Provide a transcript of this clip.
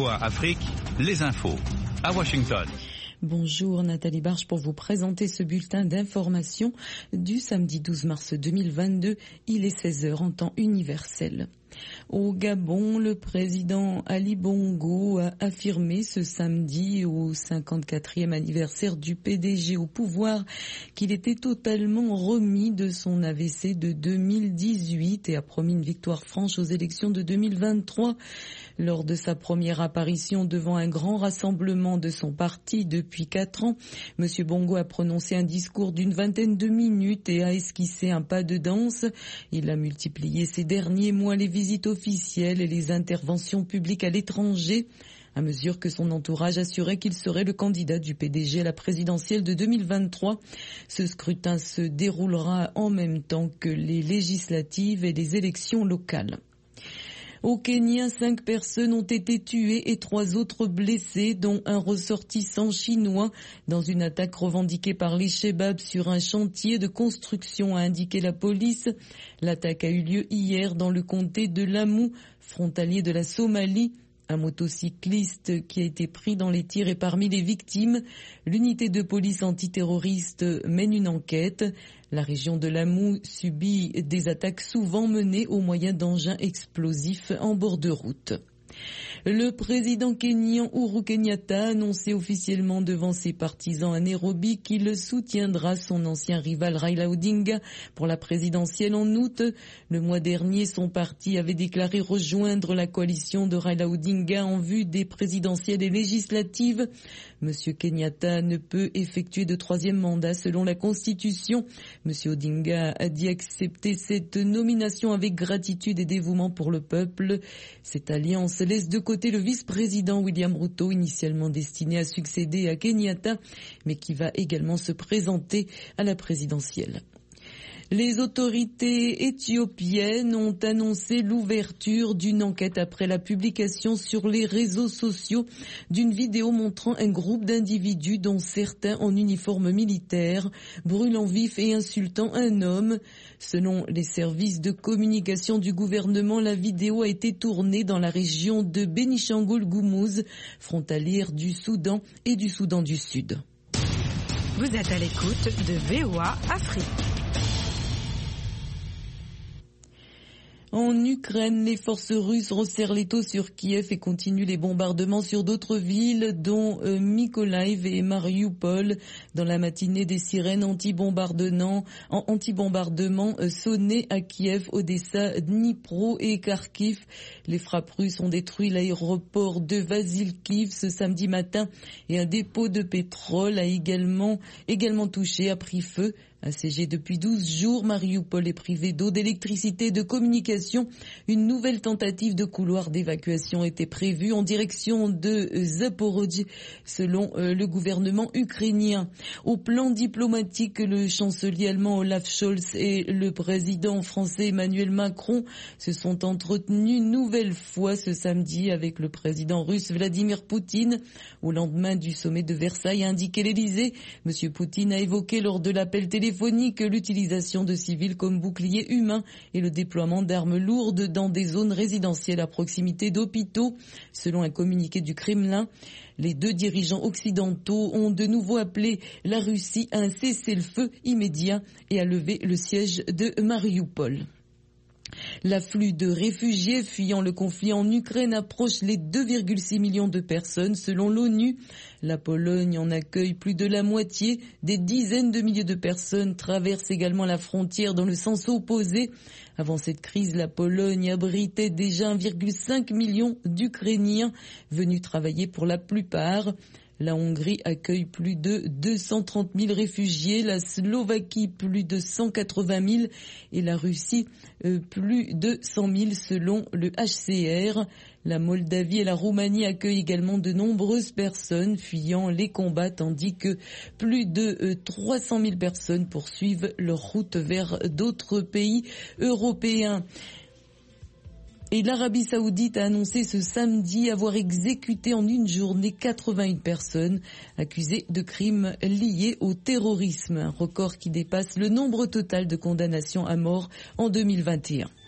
VOA Afrique, les infos. À Washington. Bonjour Nathalie Barche pour vous présenter ce bulletin d'information du samedi 12 mars 2022. Il est 16h en temps universel. Au Gabon, le président Ali Bongo a affirmé ce samedi au 54e anniversaire du PDG au pouvoir qu'il était totalement remis de son AVC de 2018 et a promis une victoire franche aux élections de 2023. Lors de sa première apparition devant un grand rassemblement de son parti depuis 4 ans, M. Bongo a prononcé un discours d'une vingtaine de minutes et a esquissé un pas de danse. Il a multiplié ces derniers mois les visites officielles et les interventions publiques à l'étranger, à mesure que son entourage assurait qu'il serait le candidat du PDG à la présidentielle de 2023. Ce scrutin se déroulera en même temps que les législatives et les élections locales. Au Kenya, 5 personnes ont été tuées et 3 autres blessées, dont un ressortissant chinois, dans une attaque revendiquée par les Chebabs sur un chantier de construction, a indiqué la police. L'attaque a eu lieu hier dans le comté de Lamu, frontalier de la Somalie. Un motocycliste qui a été pris dans les tirs est parmi les victimes. L'unité de police antiterroriste mène une enquête. La région de Lamu subit des attaques souvent menées au moyen d'engins explosifs en bord de route. Le président kényan Uhuru Kenyatta a annoncé officiellement devant ses partisans à Nairobi qu'il soutiendra son ancien rival Raila Odinga pour la présidentielle en août. Le mois dernier, son parti avait déclaré rejoindre la coalition de Raila Odinga en vue des présidentielles et législatives. Monsieur Kenyatta ne peut effectuer de 3e mandat selon la Constitution. Monsieur Odinga a dit accepter cette nomination avec gratitude et dévouement pour le peuple. Cette alliance laisse de côté le vice-président William Ruto, initialement destiné à succéder à Kenyatta, mais qui va également se présenter à la présidentielle. Les autorités éthiopiennes ont annoncé l'ouverture d'une enquête après la publication sur les réseaux sociaux d'une vidéo montrant un groupe d'individus dont certains en uniforme militaire brûlant vif et insultant un homme. Selon les services de communication du gouvernement, la vidéo a été tournée dans la région de Bénichangul-Goumouz, frontalière du Soudan et du Soudan du Sud. Vous êtes à l'écoute de VOA Afrique. En Ukraine, les forces russes resserrent l'étau sur Kiev et continuent les bombardements sur d'autres villes, dont Mykolaiv et Mariupol. Dans la matinée, des sirènes anti-bombardement sonnaient à Kiev, Odessa, Dnipro et Kharkiv. Les frappes russes ont détruit l'aéroport de Vasilkiv ce samedi matin et un dépôt de pétrole a également touché, a pris feu. Assiégé depuis 12 jours, Mariupol est privé d'eau, d'électricité et de communication. Une nouvelle tentative de couloir d'évacuation était prévue en direction de Zaporijie, selon le gouvernement ukrainien. Au plan diplomatique, le chancelier allemand Olaf Scholz et le président français Emmanuel Macron se sont entretenus une nouvelle fois ce samedi avec le président russe Vladimir Poutine. Au lendemain du sommet de Versailles, a indiqué l'Élysée, M. Poutine a évoqué lors de l'appel téléphonique l'utilisation de civils comme boucliers humains et le déploiement d'armes lourdes dans des zones résidentielles à proximité d'hôpitaux. Selon un communiqué du Kremlin, les 2 dirigeants occidentaux ont de nouveau appelé la Russie à un cessez-le-feu immédiat et à lever le siège de Mariupol. L'afflux de réfugiés fuyant le conflit en Ukraine approche les 2,6 millions de personnes selon l'ONU. La Pologne en accueille plus de la moitié. Des dizaines de milliers de personnes traversent également la frontière dans le sens opposé. Avant cette crise, la Pologne abritait déjà 1,5 million d'Ukrainiens venus travailler pour la plupart. La Hongrie accueille plus de 230 000 réfugiés, la Slovaquie plus de 180 000 et la Russie plus de 100 000 selon le HCR. La Moldavie et la Roumanie accueillent également de nombreuses personnes fuyant les combats tandis que plus de 300 000 personnes poursuivent leur route vers d'autres pays européens. Et l'Arabie Saoudite a annoncé ce samedi avoir exécuté en une journée 81 personnes accusées de crimes liés au terrorisme, un record qui dépasse le nombre total de condamnations à mort en 2021.